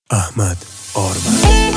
Ahmet Orman.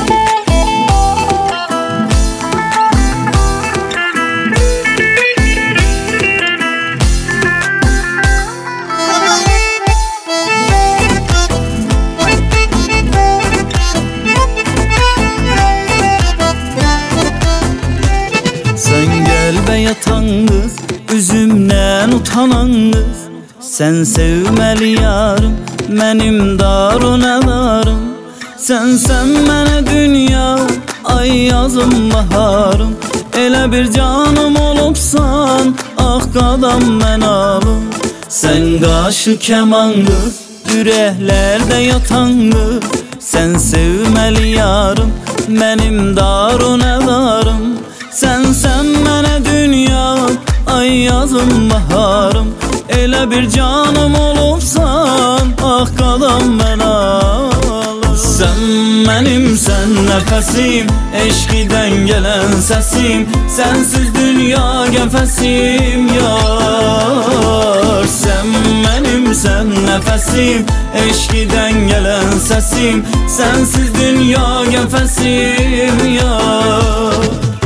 Sen gel be yatan kız, üzümden utanan kız. Sen sevmeli yarım, benim darunalarım. Sen mene dünya, ay yazım baharım. Elə bir canım olubsan, ah qadam mən alım. Sen qaşı keman kız, ürəklerde yatan kız. Sen sevmeli yarım, benim darunalarım. Sen mene dünya, ay yazım baharım. Elə bir canım olubsan, ah qadam mən alım. Sen benimsen nefesim, eşkiden gelen sesim. Sensiz dünya gefesim yar. Sen benimsen nefesim, eşkiden gelen sesim. Sensiz dünya gefesim yar.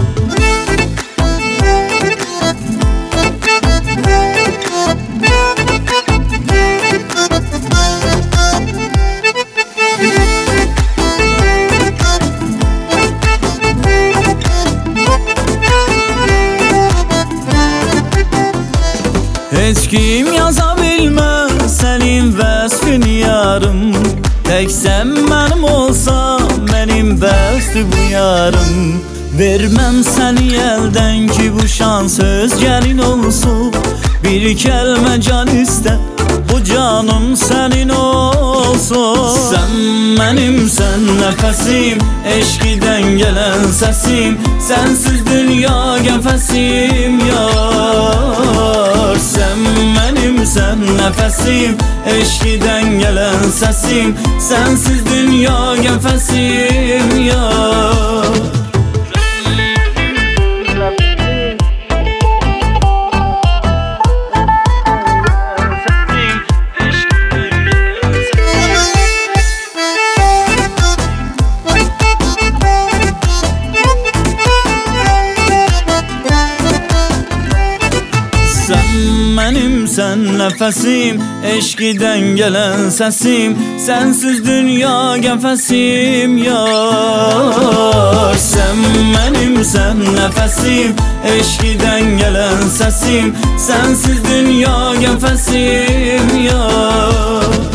Heç kim yaza bilmez senin vəsfini yarım. Tek sen benim olsan, benim bəsdi bu yarım. Vermem seni elden ki bu şan söz gelin olsun. Bir kelime can iste, bu canım senin olsun. Sen benimsen nefesim, eşkiden gelen sesim. Sensiz dünya gefesim yar. Sen benimsen nefesim, eşkiden gelen sesim. Sensiz dünya gefesim yar. Sen benimsen nefesim, eşkiden gelen sesim. Sensiz dünya gefesim yar. Sen benimsen nefesim, eşkiden gelen sesim. Sensiz dünya gefesim yar.